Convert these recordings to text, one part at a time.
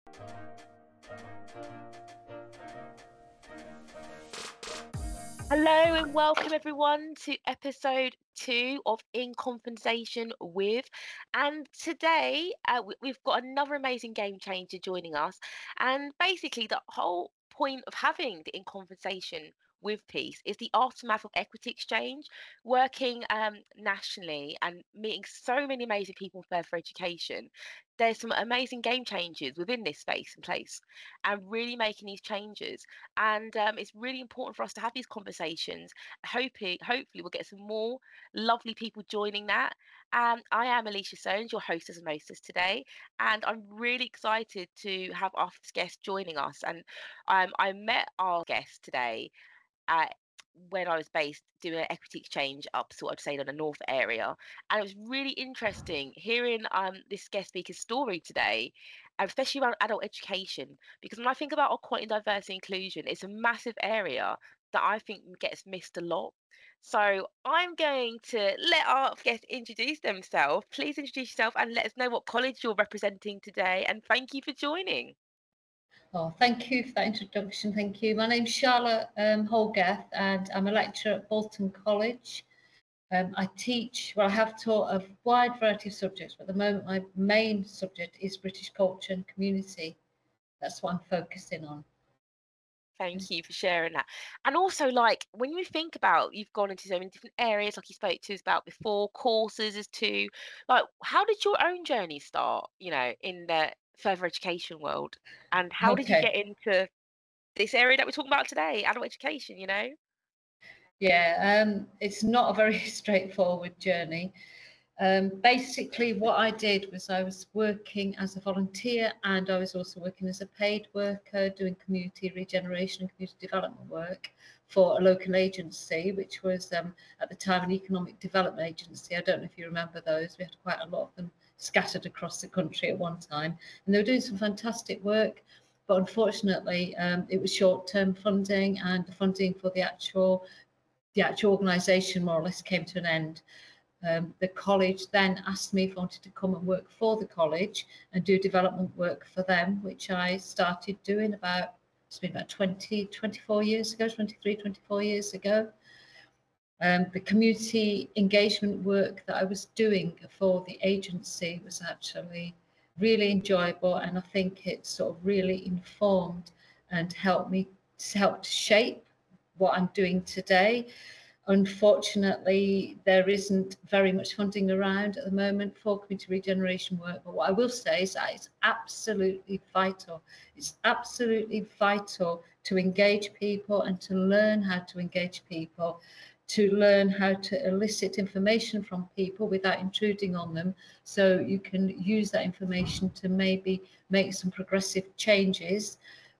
Hello and welcome everyone to episode 2 of In Conversation with. And today we've got another amazing game changer joining us. And basically, the whole point of having the In Conversation with piece is the aftermath of Equity Exchange, working nationally and meeting so many amazing people in further education. There's some amazing game changers within this space and place and really making these changes. And it's really important for us to have these conversations. Hopefully, we'll get some more lovely people joining that. I am Alicia Soanes, your hostess and mostess today, and I'm really excited to have our first guest joining us. And I met our guest today uh, when I was based doing an equity exchange up sort of say in the north area. And it was really interesting hearing this guest speaker's story today, and especially around adult education. Because when I think about equality, diversity, inclusion, it's a massive area that I think gets missed a lot. So I'm going to let our guest introduce themselves. Please introduce yourself and let us know what college you're representing today. And thank you for joining. Oh, thank you for that introduction. Thank you. My name's Charlotte Holgeth, and I'm a lecturer at Bolton College. I teach, well, I have taught a wide variety of subjects, but at the moment my main subject is British culture and community. That's what I'm focusing on. Thank you for sharing that. And also, like, when you think about you've gone into so many different areas, like you spoke to us about before, courses as to, like, how did your own journey start, in the further education world? And how did you Okay. get into this area that we're talking about today, adult education, Yeah, it's not a very straightforward journey. Basically, what I did was I was working as a volunteer and I was also working as a paid worker doing community regeneration and community development work for a local agency, which was at the time an economic development agency. I don't know if you remember those. We had quite a lot of them scattered across the country at one time, and they were doing some fantastic work. But unfortunately, it was short-term funding, and the funding for the actual organisation more or less came to an end. The college then asked me if I wanted to come and work for the college and do development work for them, which I started doing it's been about 24 years ago, 23, 24 years ago. The community engagement work that I was doing for the agency was actually really enjoyable, and I think it sort of really informed and helped shape what I'm doing today. Unfortunately, there isn't very much funding around at the moment for community regeneration work. But what I will say is that it's absolutely vital. It's absolutely vital to engage people and to learn how to engage people, to learn how to elicit information from people without intruding on them, so you can use that information to maybe make some progressive changes.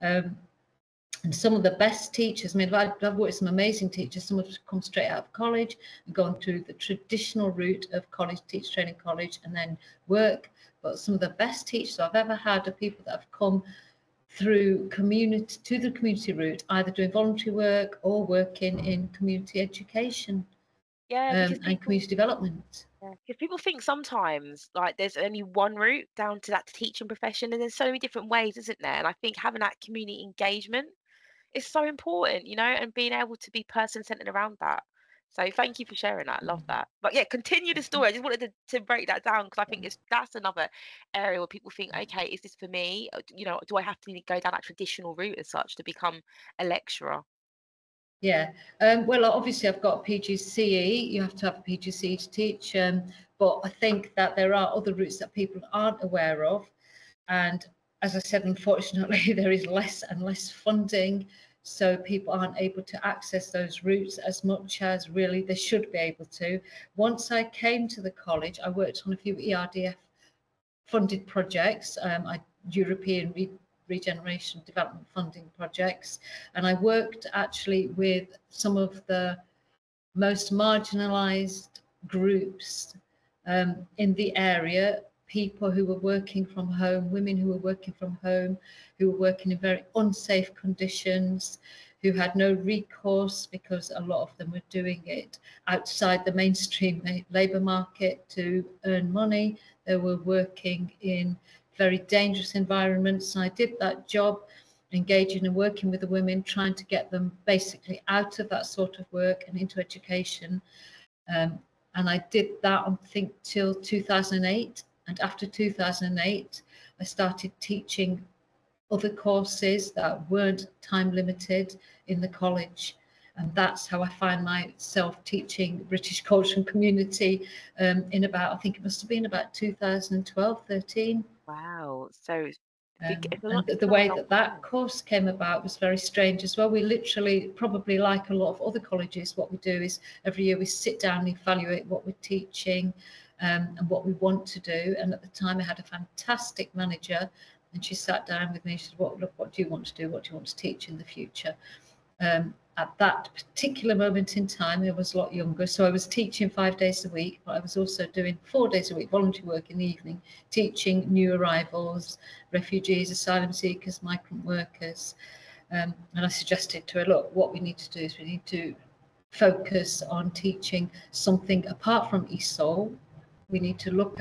And some of the best teachers, I mean, I've worked with some amazing teachers. Some have come straight out of college and gone through the traditional route of college, teacher training college, and then work. But some of the best teachers I've ever had are people that have come through the community route, either doing voluntary work or working in community education Yeah, because and community development. people think sometimes like there's only one route down to that teaching profession, and there's so many different ways, isn't there? And I think having that community engagement is so important, and being able to be person-centered around that. So thank you for sharing that. Love that. But yeah, continue the story. I just wanted to break that down because I think that's another area where people think, okay, is this for me? Do I have to go down that traditional route as such to become a lecturer? Yeah. Well, obviously, I've got a PGCE. You have to have a PGCE to teach. But I think that there are other routes that people aren't aware of. And as I said, unfortunately, there is less and less funding. So people aren't able to access those routes as much as really they should be able to. Once I came to the college, I worked on a few ERDF funded projects, European regeneration development funding projects, and I worked actually with some of the most marginalised groups in the area, people who were working from home, women who were working from home, who were working in very unsafe conditions, who had no recourse because a lot of them were doing it outside the mainstream labour market to earn money. They were working in very dangerous environments. I did that job, engaging and working with the women, trying to get them basically out of that sort of work and into education. And I did that, I think, till 2008. And after 2008, I started teaching other courses that weren't time limited in the college. And that's how I find myself teaching British culture and community in about, I think it must have been about 2012, 13. Wow. So And the way that that course came about was very strange as well. We literally, probably like a lot of other colleges, what we do is every year we sit down and evaluate what we're teaching and what we want to do. And at the time I had a fantastic manager, and she sat down with me. She said, what do you want to do? What do you want to teach in the future? At that particular moment in time, I was a lot younger, so I was teaching 5 days a week, but I was also doing 4 days a week voluntary work in the evening, teaching new arrivals, refugees, asylum seekers, migrant workers. And I suggested to her, look, what we need to do is we need to focus on teaching something apart from ESOL. We need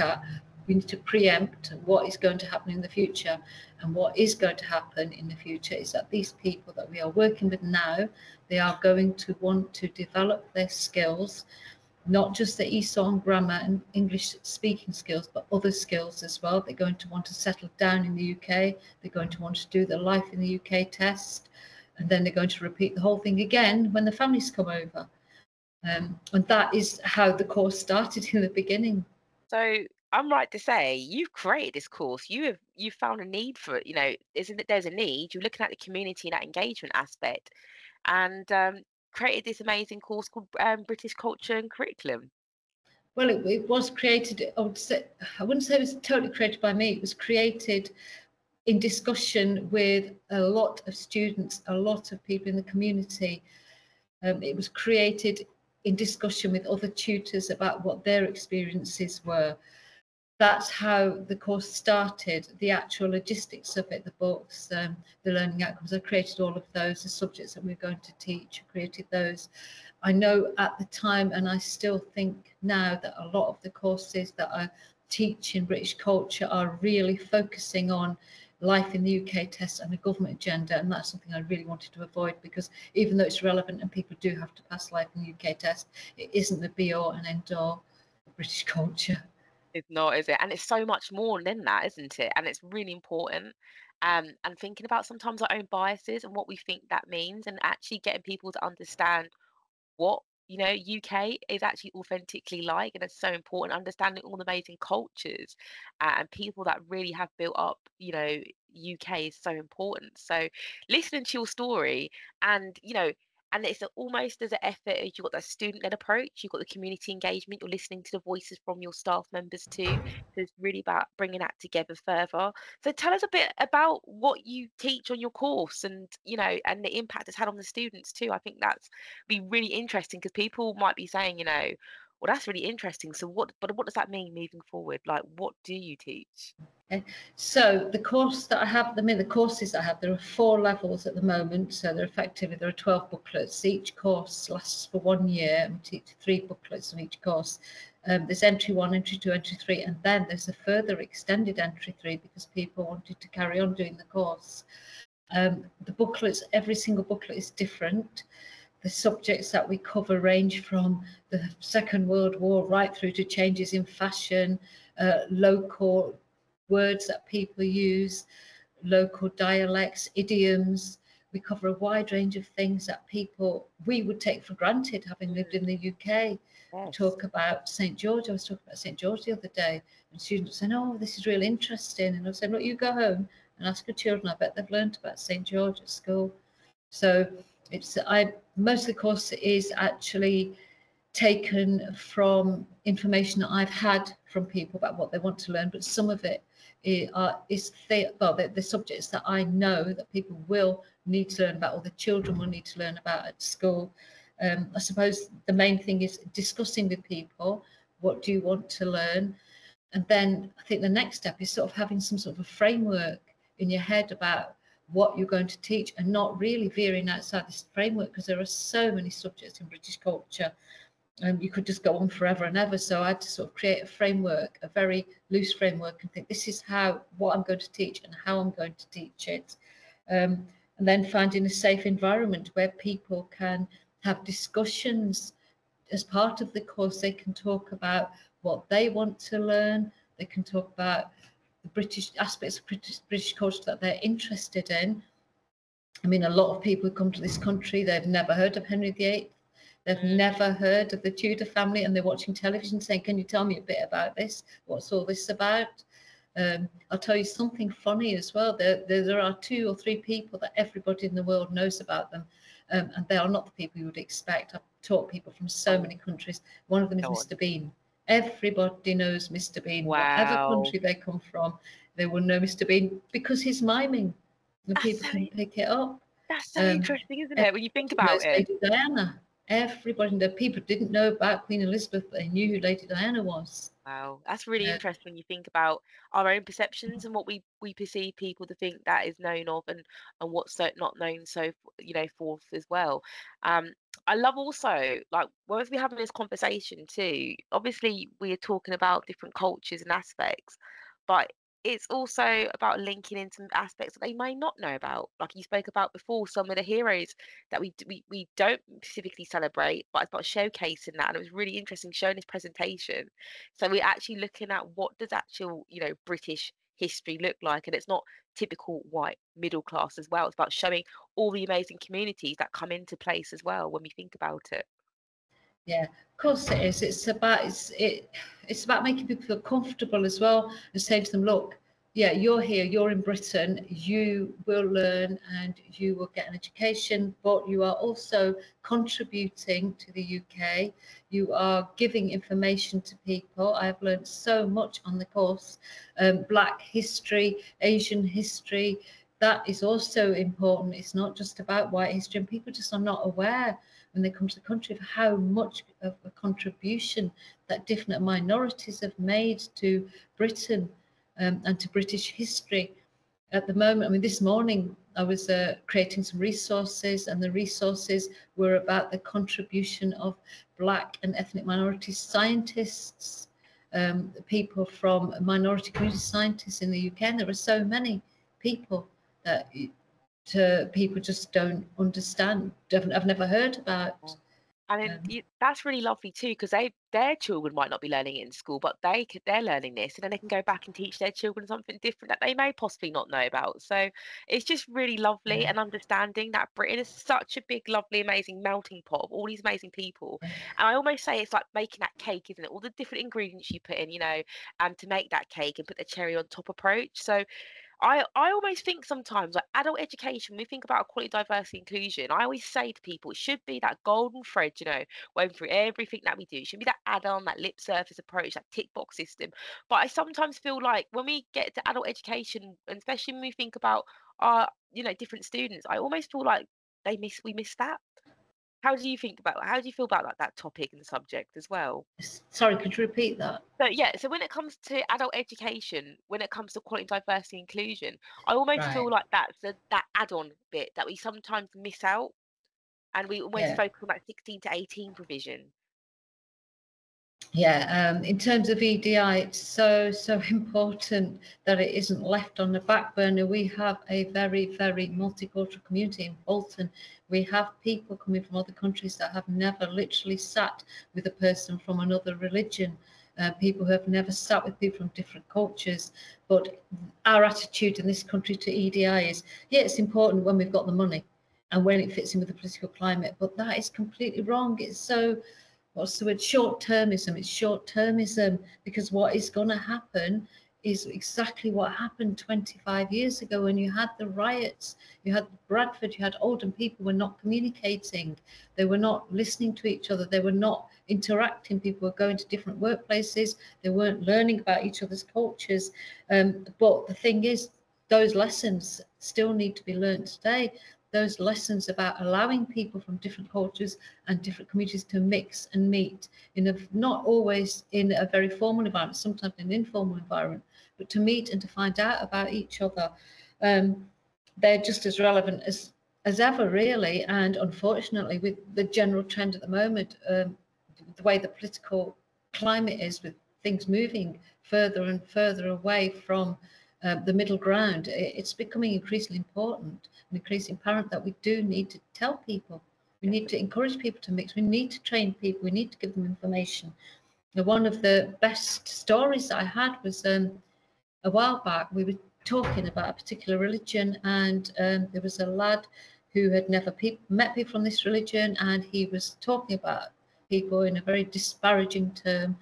to preempt what is going to happen in the future. And what is going to happen in the future is that these people that we are working with now, they are going to want to develop their skills, not just the ESOL grammar and English speaking skills, but other skills as well. They're going to want to settle down in the UK. They're going to want to do their life in the UK test. And then they're going to repeat the whole thing again when the families come over. And that is how the course started in the beginning. So I'm right to say you've created this course. You've found a need for it. Isn't it? There's a need. You're looking at the community and that engagement aspect, and created this amazing course called British Culture and Curriculum. Well, it was created. I wouldn't say it was totally created by me. It was created in discussion with a lot of students, a lot of people in the community. It was created in discussion with other tutors about what their experiences were. That's how the course started. The actual logistics of it, the books, the learning outcomes, I created all of those, the subjects that we're going to teach, I created those. I know at the time, and I still think now, that a lot of the courses that I teach in British culture are really focusing on life in the UK test and a government agenda, and that's something I really wanted to avoid, because even though it's relevant and people do have to pass life in the UK test, it isn't the be all and end all of British culture. It's not, is it? And it's so much more than that, isn't it? And it's really important. And thinking about sometimes our own biases and what we think that means, and actually getting people to understand what UK is actually authentically like, and it's so important understanding all the amazing cultures and people that really have built up UK is so important. So listening to your story, and and it's almost as an effort as you've got that student-led approach, you've got the community engagement, you're listening to the voices from your staff members too. So it's really about bringing that together further. So tell us a bit about what you teach on your course, and and the impact it's had on the students too. I think that's be really interesting, because people might be saying, well, that's really interesting. So what does that mean moving forward? Like, what do you teach? Okay. So the course that I have, the courses I have, there are 4 levels at the moment. So there are 12 booklets. Each course lasts for 1 year, and we teach 3 booklets on each course. There's entry 1, entry 2, entry 3, and then there's a further extended entry 3 because people wanted to carry on doing the course. The booklets, every single booklet is different. The subjects that we cover range from the Second World War right through to changes in fashion, local words that people use, local dialects, idioms. We cover a wide range of things that we would take for granted having lived in the UK. Yes. We talk about St. George. I was talking about St. George the other day, and students saying, oh, this is really interesting. And I said, look, you go home and ask your children. I bet they've learned about St. George at school. So most of the course is actually taken from information that I've had from people about what they want to learn, but some of it is the subjects that I know that people will need to learn about, or the children will need to learn about at school. I suppose the main thing is discussing with people, what do you want to learn? And then I think the next step is sort of having some sort of a framework in your head about what you're going to teach, and not really veering outside this framework, because there are so many subjects in British culture. You could just go on forever and ever. So I had to sort of create a framework, a very loose framework, and think this is what I'm going to teach and how I'm going to teach it. And then finding a safe environment where people can have discussions as part of the course. They can talk about what they want to learn. They can talk about the British aspects of British culture that they're interested in. I mean, a lot of people who come to this country, they've never heard of Henry VIII. They've never heard of the Tudor family, and they're watching television saying, can you tell me a bit about this? What's all this about? I'll tell you something funny as well. There are 2 or 3 people that everybody in the world knows about them, and they are not the people you would expect. I've taught people from so many countries. One of them is Mr. Bean. Everybody knows Mr. Bean. Whatever country they come from, they will know Mr. Bean because he's miming, and people can pick it up. That's so interesting, isn't it, when you think about it? Lady Diana. Everybody, the people didn't know about Queen Elizabeth, but they knew who Lady Diana was. Wow, that's really interesting when you think about our own perceptions and what we perceive people to think that is known of, and what's not known, so forth as well. I love also, like, whereas we're having this conversation too, obviously we are talking about different cultures and aspects, but it's also about linking in some aspects that they may not know about, like you spoke about before, some of the heroes that we don't specifically celebrate, but it's about showcasing that. And it was really interesting showing this presentation, so we're actually looking at what does actual, British history look like, and it's not typical white middle class as well. It's about showing all the amazing communities that come into place as well when we think about it. Yeah, of course it is. It's about making people feel comfortable as well, and saying to them, look, yeah, you're here, you're in Britain, you will learn and you will get an education, but you are also contributing to the UK. You are giving information to people. I've learned so much on the course. Black history, Asian history, that is also important. It's not just about white history, and people just are not aware when they come to the country of how much of a contribution that different minorities have made to Britain and to British history. At the moment, I mean, this morning I was creating some resources, and the resources were about the contribution of Black and ethnic minority scientists, people from minority community scientists in the UK. And there are so many people that people just don't understand, I've never heard about. And then that's really lovely too, because their children might not be learning it in school, but they're learning this, and then they can go back and teach their children something different that they may possibly not know about. So it's just really lovely, and understanding that Britain is such a big, lovely, amazing melting pot of all these amazing people. And I almost say it's like making that cake, isn't it? All the different ingredients you put in, and to make that cake and put the cherry on top approach. So I almost think sometimes, like, adult education, when we think about equality, diversity, inclusion, I always say to people, it should be that golden thread, woven through everything that we do. It should be that add-on, that lip surface approach, that tick box system. But I sometimes feel like when we get to adult education, and especially when we think about our, different students, I almost feel like we miss that. How do you feel about that topic and subject as well? Sorry, could you repeat that? So yeah, so when it comes to adult education, when it comes to equality, diversity, inclusion, I almost feel like that's that add-on bit that we sometimes miss out, and we almost focus on that 16 to 18 provision. Yeah, in terms of EDI, it's so important that it isn't left on the back burner. We have a very, very multicultural community in Bolton. We have people coming from other countries that have never literally sat with a person from another religion, people who have never sat with people from different cultures. But our attitude in this country to EDI is, yeah, it's important when we've got the money and when it fits in with the political climate, but that is completely wrong. It's so... what's the word? Short-termism. It's short-termism, because what is going to happen is exactly what happened 25 years ago when you had the riots. You had Bradford, you had Oldham. People were not communicating. They were not listening to each other. They were not interacting. People were going to different workplaces. They weren't learning about each other's cultures. But the thing is, those lessons still need to be learned today. Those lessons about allowing people from different cultures and different communities to mix and meet not always in a very formal environment, sometimes in an informal environment, but to meet and to find out about each other. They're just as relevant as ever, really. And unfortunately, with the general trend at the moment, the way the political climate is, with things moving further and further away from the middle ground, it's becoming increasingly important and increasingly apparent that we do need to tell people. We need to encourage people to mix. We need to train people. We need to give them information. Now, one of the best stories that I had was a while back. We were talking about a particular religion, and there was a lad who had never met people from this religion, and he was talking about people in a very disparaging term,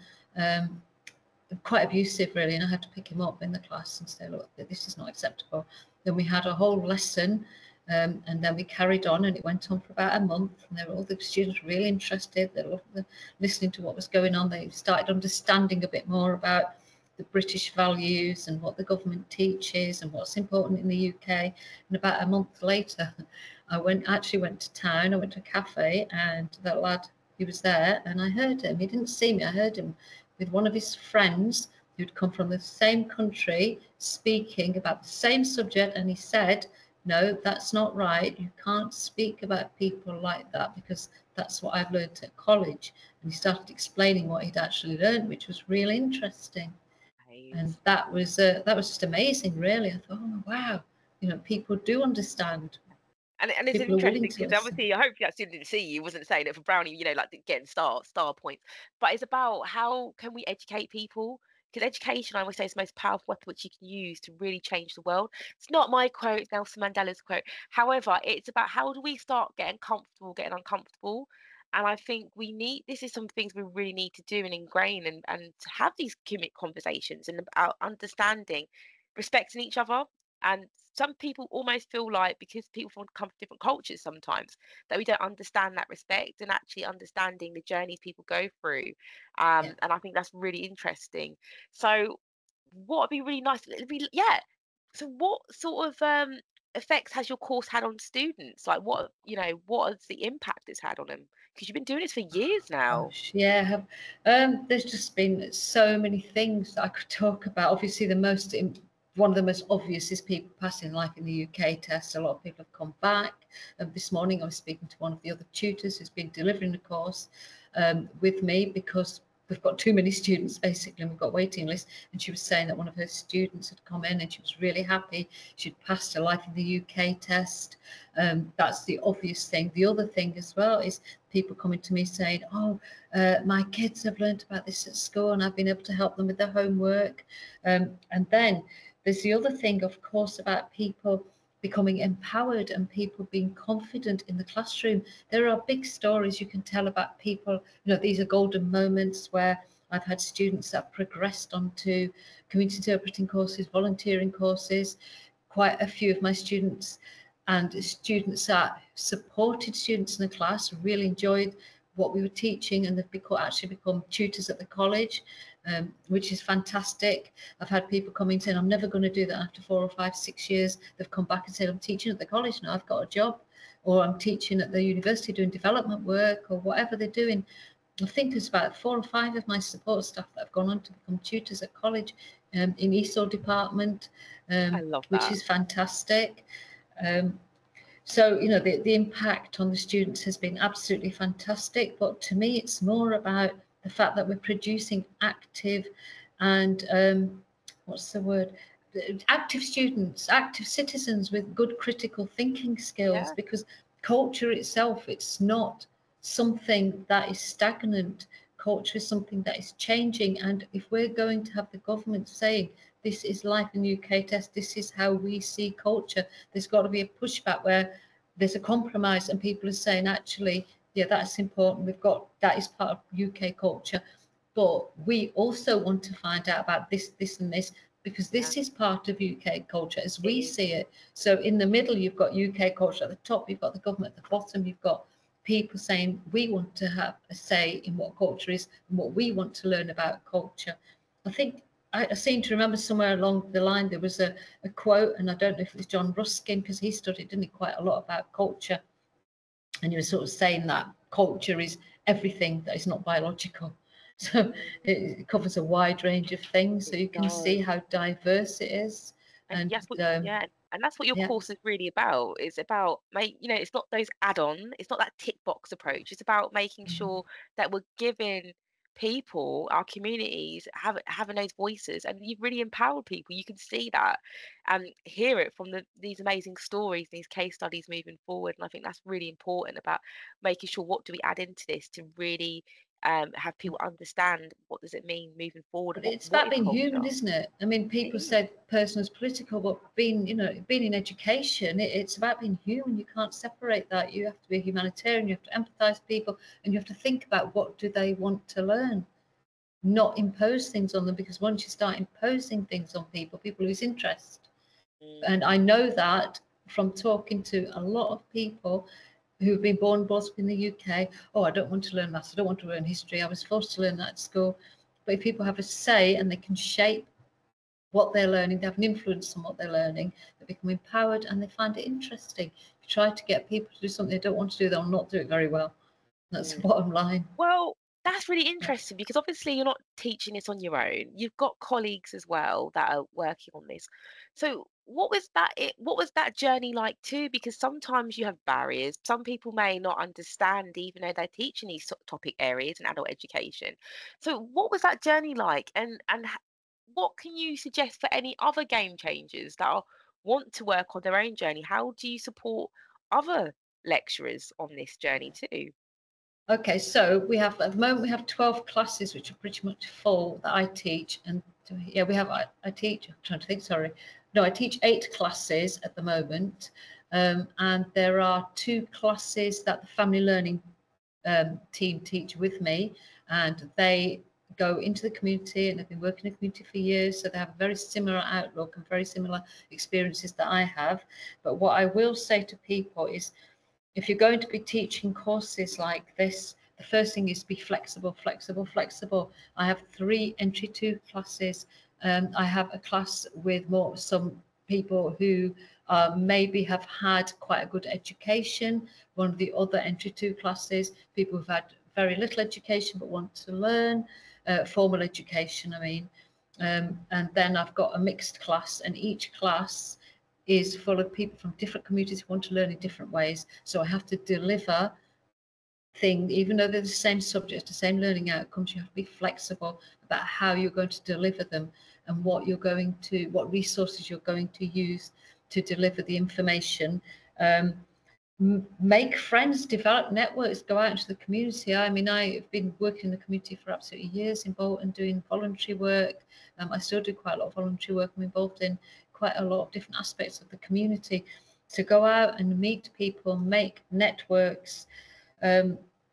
quite abusive really, and I had to pick him up in the class and say, look, this is not acceptable. Then we had a whole lesson, and then we carried on, and it went on for about a month, and there were all the students really interested. They were listening to what was going on. They started understanding a bit more about the British values and what the government teaches and what's important in the UK. And about a month later, I actually went to town. I went to a cafe, and that lad, he was there, and I heard him. He didn't see me. I heard him with one of his friends who'd come from the same country, speaking about the same subject, and he said, no, that's not right. You can't speak about people like that, because that's what I've learned at college. And he started explaining what he'd actually learned, which was really interesting. And that was just amazing, really. I thought, oh wow, people do understand. And it's interesting because obviously, hopefully that student didn't see you, wasn't saying it for Brownie, like getting star points. But it's about how can we educate people? Because education, I would say, is the most powerful weapon which you can use to really change the world. It's not my quote, it's Nelson Mandela's quote. However, it's about how do we start getting comfortable, getting uncomfortable. And I think this is some things we really need to do and ingrain and to have these conversations and about understanding, respecting each other. And some people almost feel like because people come from different cultures sometimes that we don't understand that respect and actually understanding the journeys people go through. And I think that's really interesting. So what would be really nice? So what sort of effects has your course had on students? Like what is the impact it's had on them? Because you've been doing this for years now. Gosh, yeah. There's just been so many things that I could talk about. Obviously, one of the most obvious is people passing life in the UK test. A lot of people have come back. This morning I was speaking to one of the other tutors who's been delivering the course with me, because we've got too many students basically, and we've got waiting lists. And she was saying that one of her students had come in and she was really happy. She'd passed her life in the UK test. That's the obvious thing. The other thing as well is people coming to me saying, oh, my kids have learned about this at school and I've been able to help them with their homework. And then there's the other thing, of course, about people becoming empowered and people being confident in the classroom. There are big stories you can tell about people. These are golden moments where I've had students that progressed onto community interpreting courses, volunteering courses. Quite a few of my students and students that supported students in the class really enjoyed what we were teaching, and they've actually become tutors at the college. Which is fantastic. I've had people coming saying, I'm never going to do that after 4 or 5, 6 years. They've come back and said, I'm teaching at the college now, I've got a job, or I'm teaching at the university doing development work, or whatever they're doing. I think there's about 4 or 5 of my support staff that have gone on to become tutors at college in ESOL department, I love that. which is fantastic. So, the impact on the students has been absolutely fantastic. But to me, it's more about the fact that we're producing active and active students, active citizens with good critical thinking skills, because culture itself, it's not something that is stagnant. Culture is something that is changing. And if we're going to have the government saying, this is life in the UK test, this is how we see culture, there's got to be a pushback where there's a compromise and people are saying, actually, yeah, that's important. That is part of UK culture, but we also want to find out about this, and this, because this is part of UK culture as we see it. So in the middle, you've got UK culture. At the top, you've got the government. At the bottom, you've got people saying, we want to have a say in what culture is and what we want to learn about culture. I think I seem to remember somewhere along the line there was a quote, and I don't know if it was John Ruskin, because he studied, didn't he, quite a lot about culture. And you were sort of saying that culture is everything that is not biological. So it covers a wide range of things. So you can see how diverse it is. And And that's what your Yeah. course is really about. It's about it's not those add-on, it's not that tick box approach. It's about making Mhm. sure that we're giving people, our communities, having those voices, and you've really empowered people. You can see that and hear it from these amazing stories, these case studies moving forward. And I think that's really important about making sure what do we add into this to really have people understand what does it mean moving forward and But what it's what about is being culture. human, isn't it? I mean, It people is. said personal is political, but being in education, it's about being human. You can't separate that. You have to be a humanitarian. You have to empathise with people, and you have to think about what do they want to learn, not impose things on them. Because once you start imposing things on people, people lose interest. Mm, And I know that from talking to a lot of people who've been born and brought up in the UK. Oh, I don't want to learn maths. I don't want to learn history. I was forced to learn that at school. But if people have a say and they can shape what they're learning, they have an influence on what they're learning, they become empowered and they find it interesting. If you try to get people to do something they don't want to do, they'll not do it very well. That's the mm. bottom line. Well, that's really Yeah. interesting because obviously you're not teaching this on your own. You've got colleagues as well that are working on this. So what was that journey like too? Because sometimes you have barriers. Some people may not understand even though they're teaching these topic areas in adult education. So what was that journey like? What can you suggest for any other game changers that want to work on their own journey? How do you support other lecturers on this journey too? Okay, so we have at the moment we have 12 classes which are pretty much full that I teach, and yeah, I teach. I'm trying to think. Sorry, no, I teach 8 classes at the moment, and there are 2 classes that the family learning team teach with me, and they go into the community and they've been working in the community for years, so they have a very similar outlook and very similar experiences that I have. But what I will say to people is, if you're going to be teaching courses like this, the first thing is to be flexible, flexible, flexible. I have 3 entry 2 classes. I have a class with some people who maybe have had quite a good education. One of the other entry 2 classes, people who've had very little education but want to learn, formal education, I mean. And then I've got a mixed class, and each class is full of people from different communities who want to learn in different ways. So I have to deliver things, even though they're the same subject, the same learning outcomes, you have to be flexible about how you're going to deliver them and what resources you're going to use to deliver the information. Um, Make friends, develop networks, go out into the community. I mean, I've been working in the community for absolutely years in Bolton doing voluntary work. I still do quite a lot of voluntary work. I'm involved in quite a lot of different aspects of the community. To go out and meet people, make networks, um,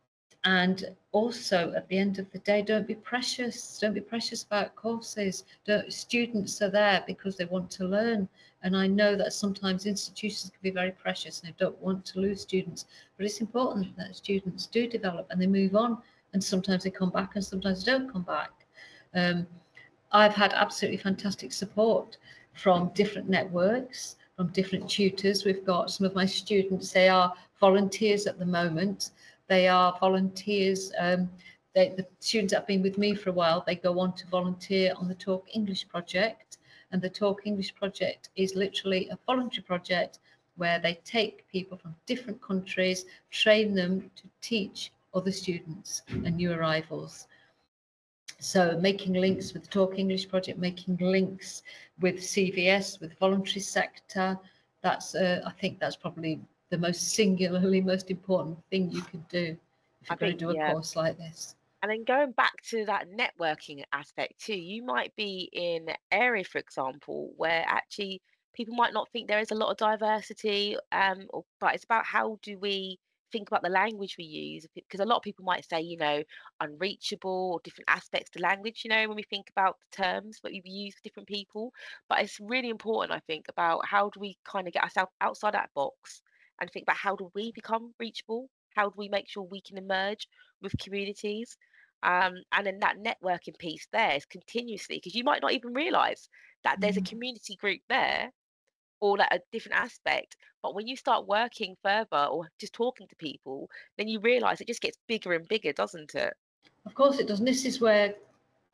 and also at the end of the day, don't be precious. Don't be precious about courses. Students are there because they want to learn. And I know that sometimes institutions can be very precious and they don't want to lose students. But it's important that students do develop and they move on. And sometimes they come back and sometimes they don't come back. Um, I've had absolutely fantastic support from different networks, from different tutors. We've got some of my students, they are volunteers at the moment. They are volunteers. The students that have been with me for a while, they go on to volunteer on the Talk English project. And the Talk English project is literally a voluntary project where they take people from different countries, train them to teach other students and new arrivals. So making links with the Talk English project, making links with CVS, with the voluntary sector, I think that's probably the most important thing you could do if I you're going to think, do a yeah. course like this. And then going back to that networking aspect too, you might be in an area, for example, where actually people might not think there is a lot of diversity, but it's about how do we think about the language we use? Because a lot of people might say, unreachable or different aspects to language, when we think about the terms that we use for different people. But it's really important, I think, about how do we kind of get ourselves outside that box and think about how do we become reachable? How do we make sure we can emerge with communities? And then that networking piece there is continuously because you might not even realize that there's a Mm. community group there or like a different aspect. But when you start working further or just talking to people, then you realize it just gets bigger and bigger, doesn't it? Of course it does. And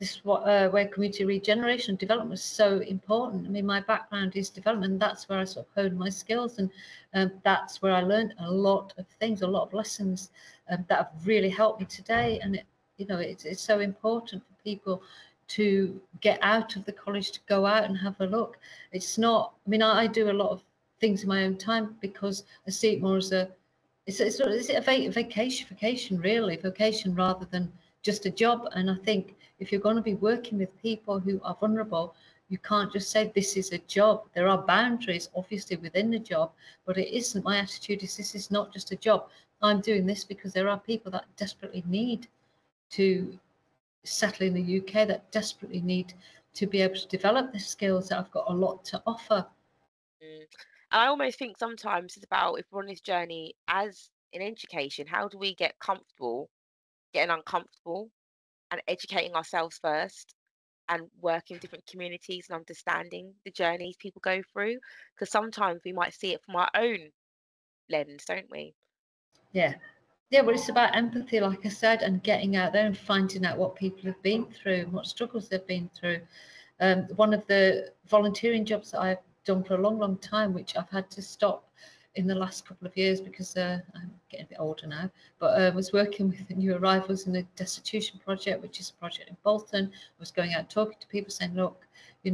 where community regeneration development was so important. I mean, my background is development. That's where I sort of honed my skills, and that's where I learned a lot of things, a lot of lessons that have really helped me today. And it's so important for people to get out of the college, to go out and have a look. It's not. I mean, I do a lot of things in my own time because I see it more as it's a vacation really, vocation rather than just a job. And I think if you're going to be working with people who are vulnerable, you can't just say this is a job. There are boundaries obviously within the job, but it isn't. My attitude is this is not just a job. I'm doing this because there are people that desperately need to settle in the UK, that desperately need to be able to develop the skills that I've got a lot to offer. Mm. I almost think sometimes it's about, if we're on this journey as in education, how do we get comfortable getting uncomfortable and educating ourselves first and working with different communities and understanding the journeys people go through? Because sometimes we might see it from our own lens, don't we? Yeah. Yeah, well, it's about empathy, like I said, and getting out there and finding out what people have been through and what struggles they've been through. One of the volunteering jobs that I've done for a long, long time, which I've had to stop in the last couple of years because I'm getting a bit older now, but I was working with the new arrivals in a destitution project, which is a project in Bolton. I was going out talking to people saying, look,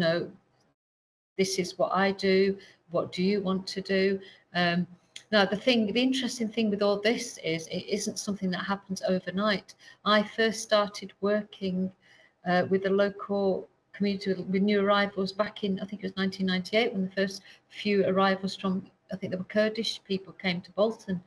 this is what I do. What do you want to do? Now, the interesting thing with all this is it isn't something that happens overnight. I first started working with the local community with new arrivals back in, I think it was 1998, when the first few arrivals from, I think they were Kurdish people, came to Bolton.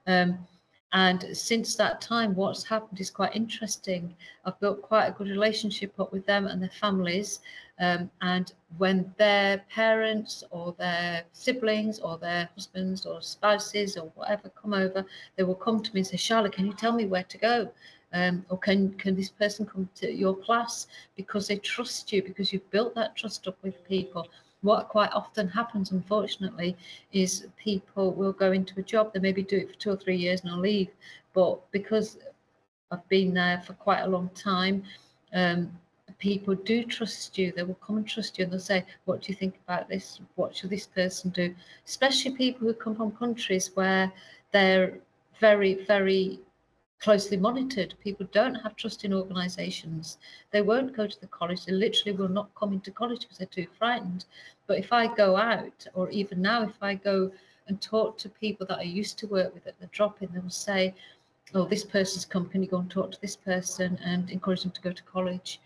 And since that time, what's happened is quite interesting. I've built quite a good relationship up with them and their families. And when their parents or their siblings or their husbands or spouses or whatever come over, they will come to me and say, Charlotte, can you tell me where to go? Or can this person come to your class? Because they trust you, because you've built that trust up with people. What quite often happens, unfortunately, is people will go into a job, they maybe do it for 2 or 3 years and I'll leave. But because I've been there for quite a long time, people do trust you. They will come and trust you and they'll say, what do you think about this? What should this person do? Especially people who come from countries where they're very, very closely monitored. People don't have trust in organisations. They won't go to the college. They literally will not come into college because they're too frightened. But if I go out, or even now, if I go and talk to people that I used to work with at the drop-in, they will say, oh, this person's come, can you go and talk to this person and encourage them to go to college?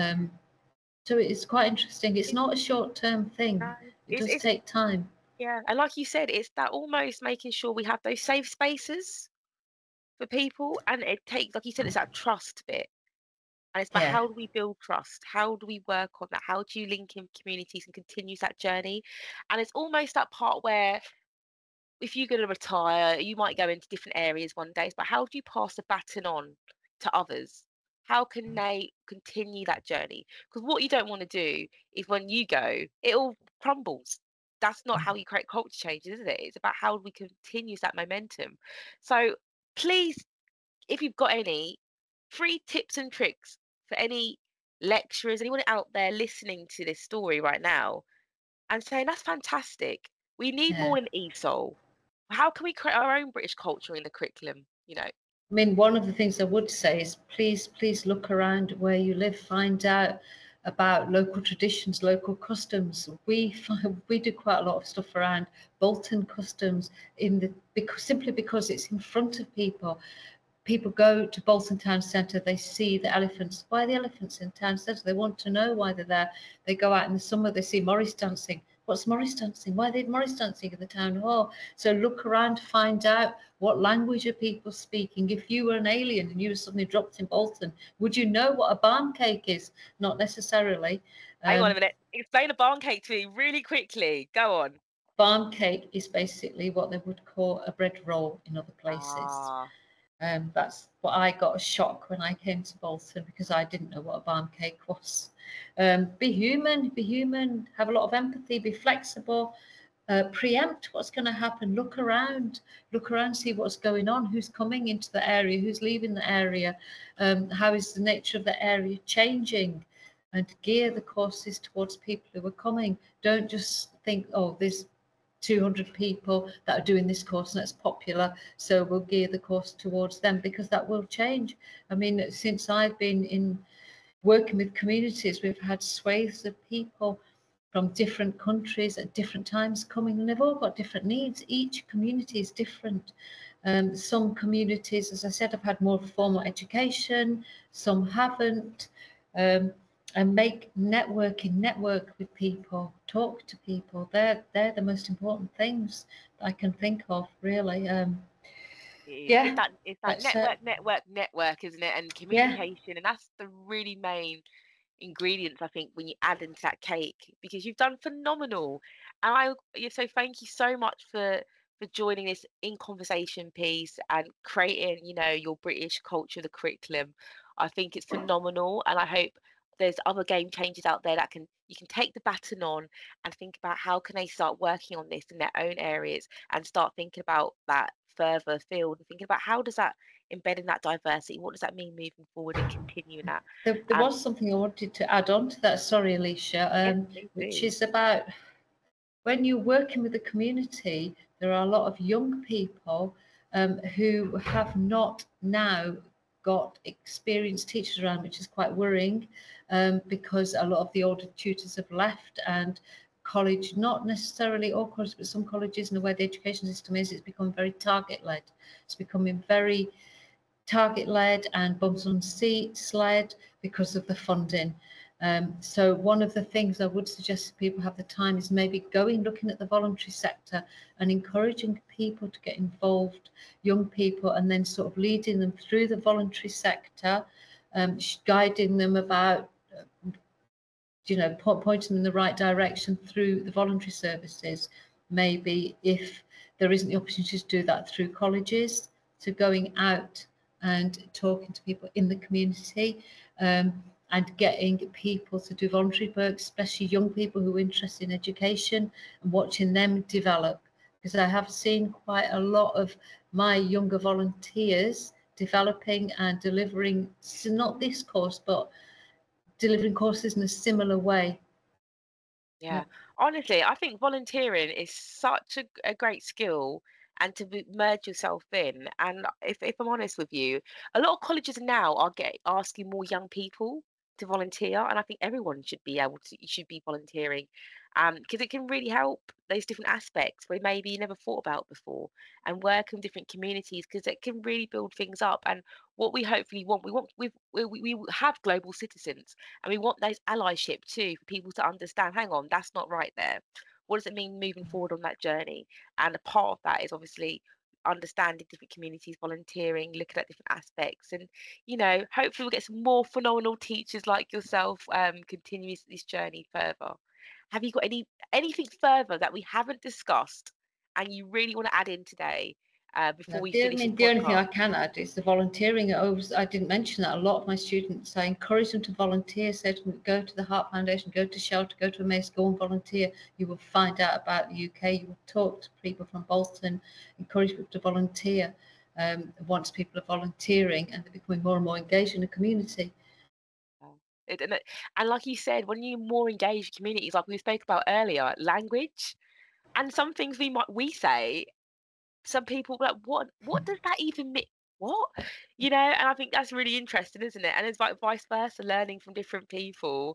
So it's quite interesting. It's not a short-term thing. No, It it's, does it's take time. yeah, and like you said, it's that almost making sure we have those safe spaces for people, and it takes, like you said, it's that trust bit. And it's about Yeah. how do we build trust? How do we work on that? How do you link in communities and continues that journey? And it's almost that part where if you're going to retire, you might go into different areas one day, but how do you pass the baton on to others? How can they continue that journey? Because what you don't want to do is when you go, it all crumbles. That's not how you create culture changes, is it? It's about how we continue that momentum. So please, if you've got any free tips and tricks for any lecturers, anyone out there listening to this story right now and saying, that's fantastic. We need Yeah. more in ESOL. How can we create our own British culture in the curriculum? I mean, one of the things I would say is please look around where you live, find out about local traditions, local customs. We do quite a lot of stuff around Bolton customs simply because it's in front of people. People go to Bolton Town Centre, they see the elephants. Why are the elephants in town centre? They want to know why they're there. They go out in the summer, they see Morris dancing. What's Morris dancing? Why are they Morris dancing at the town hall? So look around, find out what language are people speaking. If you were an alien and you were suddenly dropped in Bolton, would you know what a barn cake is? Not necessarily. Hang on a minute. Explain a barn cake to me really quickly. Go on. Barn cake is basically what they would call a bread roll in other places. Ah, That's what I got a shock when I came to Bolton because I didn't know what a barn cake was. Be human, have a lot of empathy, be flexible, preempt what's going to happen, look around, see what's going on, who's coming into the area, who's leaving the area, how is the nature of the area changing. and gear the courses towards people who are coming. Don't just think, oh, there's 200 people that are doing this course and it's popular, so we'll gear the course towards them, because that will change. I mean, since I've been in working with communities, we've had swathes of people from different countries at different times coming, and they've all got different needs. Each community is different. Some communities, as I said, have had more formal education, some haven't. And network with people, talk to people. They're the most important things that I can think of, really. Yeah, It's that that's it. network, isn't it? And Yeah. communication, and that's the really main ingredients, I think, when you add into that cake, because you've done phenomenal. And so thank you so much for joining this in conversation piece and creating, your British culture, the curriculum. I think it's phenomenal, and I hope there's other game changers out there that you can take the baton on and think about how can they start working on this in their own areas and start thinking about that further afield and thinking about how does that embed in that diversity, what does that mean moving forward and continuing that. There was something I wanted to add on to that, sorry, Alicia, Yes, please which do. is about when you're working with the community, there are a lot of young people who have not now got experienced teachers around, which is quite worrying, because a lot of the older tutors have left, and college, not necessarily all colleges, but some colleges and the way the education system is, it's become very target led. It's becoming very target led and bums on seats led because of the funding. So one of the things I would suggest if people have the time is maybe looking at the voluntary sector and encouraging people to get involved, young people, and then sort of leading them through the voluntary sector, guiding them about, pointing them in the right direction through the voluntary services. Maybe if there isn't the opportunity to do that through colleges, so going out and talking to people in the community, and getting people to do voluntary work, especially young people who are interested in education, and watching them develop. Because I have seen quite a lot of my younger volunteers developing and delivering, so not this course, but delivering courses in a similar way. Yeah. Honestly, I think volunteering is such a great skill and to merge yourself in. And if I'm honest with you, a lot of colleges now are asking more young people to volunteer. And I think everyone should be able to, you should be volunteering, because it can really help those different aspects where maybe you never thought about before, and work in different communities because it can really build things up. And what we hopefully want, we have global citizens, and we want those allyship too for people to understand, hang on, that's not right there. What does it mean moving forward on that journey? And a part of that is obviously understanding different communities, volunteering, looking at different aspects. And, hopefully we'll get some more phenomenal teachers like yourself continuing this journey further. Have you got anything further that we haven't discussed and you really want to add in today before No, we I finish this mean, the only thing podcast? I can add is the volunteering. I didn't mention that. A lot of my students, I encourage them to volunteer. Say to them, go to the Heart Foundation, go to Shelter, go to Amaze, go and volunteer. You will find out about the UK. You will talk to people from Bolton, encourage people to volunteer. Once people are volunteering and they're becoming more and more engaged in the community. Yeah. And like you said, when you're more engaged communities, like we spoke about earlier, language and some things we say, some people like, what does that even mean? What? And I think that's really interesting, isn't it? And it's like vice versa, learning from different people.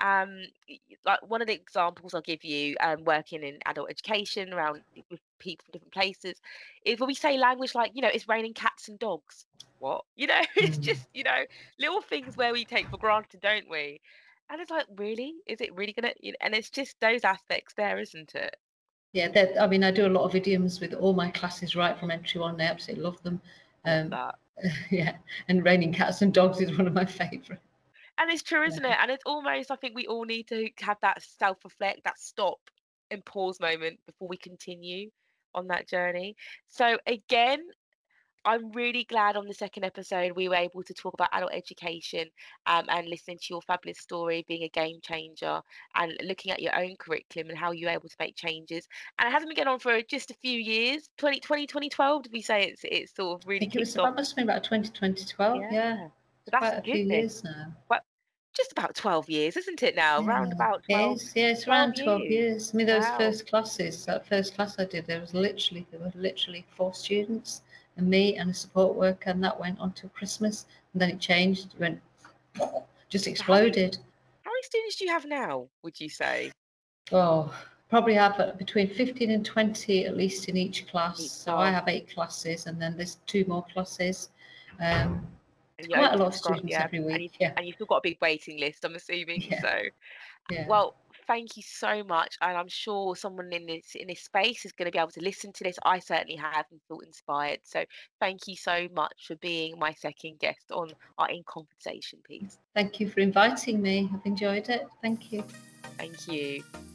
Like one of the examples I'll give you, working in adult education around with people from different places, is when we say language like, it's raining cats and dogs. What? It's Mm. just, little things where we take for granted, don't we? And it's like, really? Is it really gonna? And it's just those aspects there, isn't it? Yeah, I mean, I do a lot of idioms with all my classes right from entry one. They absolutely love them. I love Um, that. yeah, and raining cats and dogs is one of my favourite. And it's true, isn't it? And it's almost, I think we all need to have that self-reflect, that stop and pause moment before we continue on that journey. So again, I'm really glad on the second episode we were able to talk about adult education, and listening to your fabulous story, being a game changer, and looking at your own curriculum and how you're able to make changes. And it hasn't been going on for just a few years. 2012, did we say it's sort of I really think it was kicked off? about, must have been about 2012. Yeah, Yeah. So it's that's quite a few goodness. years now. just about 12 years, isn't it now? Around Yeah, about it 12, is. Yeah, it's 12 around 12 years. years. I mean, those Wow. first classes, that first class I did, there were literally 4 students and me and a support worker, and that went on till Christmas. And then it changed, it went, just So exploded. how many students do you have now, would you say? Oh, probably have between 15 and 20 at least in each class. Each So I class. have 8 classes, and then there's 2 more classes. It's And you're quite a lot open of to grow, students yeah. every And week. you Yeah, and you've still got a big waiting list, I'm assuming. yeah, So, yeah. well, thank you so much. And I'm sure someone in this space is going to be able to listen to this. I certainly have and feel inspired. So thank you so much for being my second guest on our In Conversation piece. Thank you for inviting me. I've enjoyed it. Thank you. Thank you.